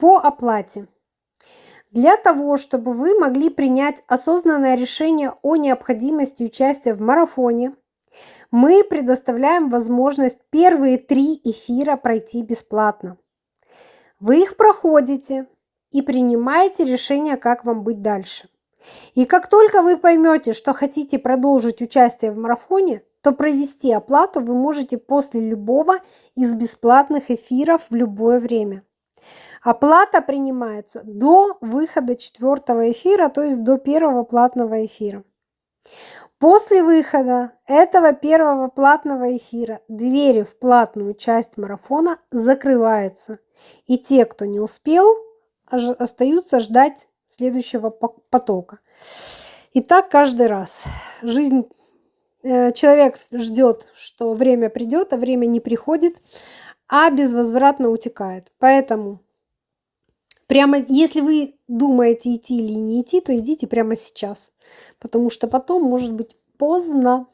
По оплате. Для того, чтобы вы могли принять осознанное решение о необходимости участия в марафоне, мы предоставляем возможность первые 3 эфира пройти бесплатно. Вы их проходите и принимаете решение, как вам быть дальше. И как только вы поймете, что хотите продолжить участие в марафоне, то провести оплату вы можете после любого из бесплатных эфиров в любое время. Оплата принимается до выхода 4-го эфира, то есть до первого платного эфира. После выхода этого первого платного эфира двери в платную часть марафона закрываются. И те, кто не успел, остаются ждать следующего потока. И так каждый раз. Человек ждет, что время придет, а время не приходит, а безвозвратно утекает. Поэтому прямо если вы думаете идти или не идти, то идите прямо сейчас, потому что потом может быть поздно.